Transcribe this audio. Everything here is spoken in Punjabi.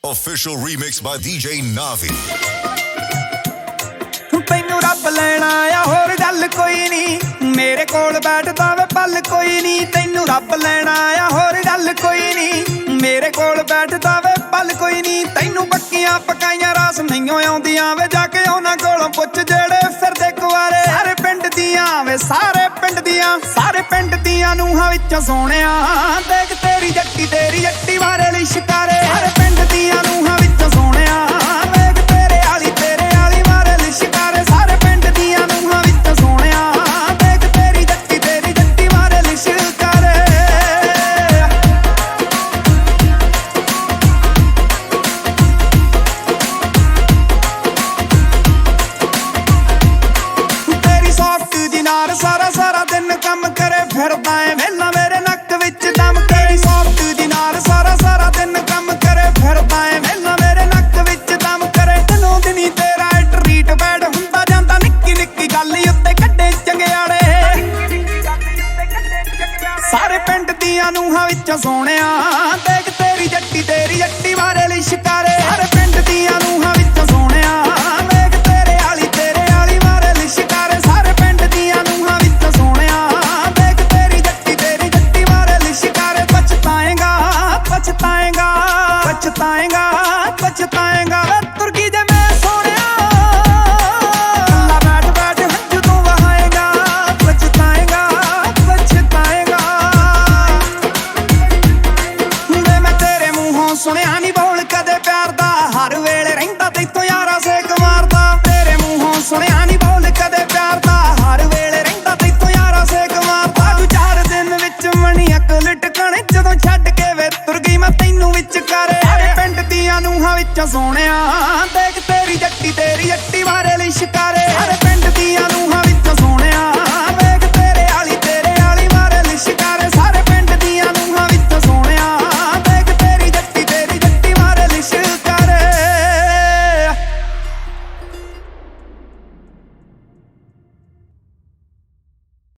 Official remix by DJ Navi. ਤੈਨੂੰ ਰੱਬ ਲੈਣਾ ਆ ਹੋਰ ਗੱਲ ਕੋਈ ਨਹੀਂ, ਮੇਰੇ ਕੋਲ ਬੈਠਦਾ ਵੇ ਪਲ ਕੋਈ ਨਹੀਂ। ਤੈਨੂੰ ਰੱਬ ਲੈਣਾ ਆ ਹੋਰ ਗੱਲ ਕੋਈ ਨਹੀਂ, ਮੇਰੇ ਕੋਲ ਬੈਠਦਾ ਵੇ ਪਲ ਕੋਈ ਨਹੀਂ। ਤੈਨੂੰ ਪੱਕੀਆਂ ਪਕਾਈਆਂ ਰਾਸ ਨਹੀਂ ਆਉਂਦੀਆਂ ਵੇ, ਜਾ ਕੇ ਉਹਨਾਂ ਕੋਲੋਂ ਪੁੱਛ ਜਿਹੜੇ ਫਿਰਦੇ ਕੁਆਰੇ। ਸਾਰੇ ਪਿੰਡ ਦੀਆਂ ਵੇ ਸਾਰੇ ਪਿੰਡ ਦੀਆਂ ਨੂੰਹਾਂ ਵਿੱਚੋਂ ਸੋਹਣਿਆ, ਦੇਖ ਤੇਰੀ ਜੱਟੀ ਵਾਰੇ ਲਈ ਸ਼ਿਕਾਰੇ। ਸਾਰੇ ਪਿੰਡ ਦੀਆਂ ਨੂੰਹਾਂ ਵਿੱਚੋਂ ਸੋਹਣਿਆ, ਵੇਖ ਤੇਰੇ ਆਲੀ ਵਾਰੇ ਲਈ ਸ਼ਿਕਾਰੇ। ਸਾਰੇ ਪਿੰਡ ਦੀਆਂ ਨੂੰਹਾਂ ਵਿੱਚੋਂ ਸੋਹਣਿਆ, ਦੇਖ ਤੇਰੀ ਜੱਟੀ ਵਾਰੇ ਲਈ ਸ਼ਿਕਾਰੇ। ਤੇਰੀ ਸੌਫਟ ਦੀ ਨਾਰ ਸਾਰਾ ਦਿਨ ਕੰਮ ਕਰੇ ਫਿਰਦਾ ਏ ਵੇਲਾ ਮੇਰੇ ਨੱਕ ਵਿੱਚ ਦਮ। ਤੇਰੀ ਸੌਫਟ ਦੀ ਨਾਰ ਸਾਰਾ ਦਿਨ ਕੰਮ ਕਰੇ ਫਿਰਦਾ ਏ ਵੇਲਾ ਮੇਰੇ ਨੱਕ ਵਿੱਚ ਦਮ ਕਰੇ। ਦਿਨੋਂ ਦਿਨੀ ਤੇਰਾ ਟਰੀਟ ਬੈਡ ਹੁੰਦਾ ਜਾਂਦਾ, ਨਿੱਕੀ ਗੱਲ ਉੱਤੇ ਕੱਢੇ ਚੰਗਿਆੜੇ। ਸਾਰੇ ਪਿੰਡ ਦੀਆਂ ਨੂੰਹਾਂ ਵਿੱਚੋਂ ਸੋਹਣਿਆ, ਦੇਖ ਤੇਰੀ ਜੱਟੀ ਵਾਰੇ ਲਈ ਸ਼ਿਕਾਰੇ। ਸਾਰੇ ਪਿੰਡ ਦੀਆਂ ਨੂੰਹਾਂ ਵਿੱਚੋਂ ਸੋਹਣਿਆ, ਵੇਖ ਤੇਰੇ ਆਲੀ ਵਾਰੇ ਲਈ ਸ਼ਿਕਾਰੇ। ਸਾਰੇ ਪਿੰਡ ਦੀਆਂ ਨੂੰਹਾਂ ਵਿੱਚੋਂ ਸੋਹਣਿਆ, ਦੇਖ ਤੇਰੀ ਜੱਟੀ ਵਾਰੇ ਲਈ ਸ਼ਿਕਾਰੇ। ਪਛਤਾਏਂਗਾ ਵੇ ਤੁਰਕੀ ਜੇ ਮੈਂ ਸੋਹਣਿਆ, ਕੱਲਾ ਬੈਠ ਹੰਝੂ ਤੂੰ ਵਹਾਏਂਗਾ। ਪਛਤਾਏਂਗਾ ਵੇ ਮੈਂ ਤੇਰੇ ਮੂੰਹੋਂ ਸੁਣਿਆ ਨੀ ਬੋਲ ਕਦੇ ਪਿਆਰ ਦਾ, ਹਰ ਵੇਲੇ ਰਹਿੰਦਾ ਤੈਥੋਂ ਯਾਰਾ ਸੇਕ ਮਾਰਦਾ। ਤੇਰੇ ਮੂੰਹੋਂ ਸੁਣਿਆ ਨੀ ਬੋਲ ਕਦੇ ਪਿਆਰ ਦਾ, ਹਰ ਵੇਲੇ ਰਹਿੰਦਾ ਤੈਥੋਂ ਯਾਰਾ ਸੇਕ ਮਾਰਦਾ। ਤੂੰ 4 ਦਿਨ ਵਿੱਚ ਮਣੀ ਅਕਲ ਟਿਕਾਣੇ, ਜਦੋਂ ਛੱਡ ਕੇ ਵੇ ਤੁਰ ਗਈ ਮੈਂ ਤੈਨੂੰ ਵਿੱਚ ਕਰੇ। ਸਾਰੇ ਪਿੰਡ ਦੀਆਂ ਨੂੰਹਾਂ ਵਿੱਚੋਂ ਸੋਹਣਿਆ, ਦੇਖ ਤੇਰੀ ਜੱਟੀ ਵਾਰੇ ਲਈ ਸ਼ਿਕਾਰੇ।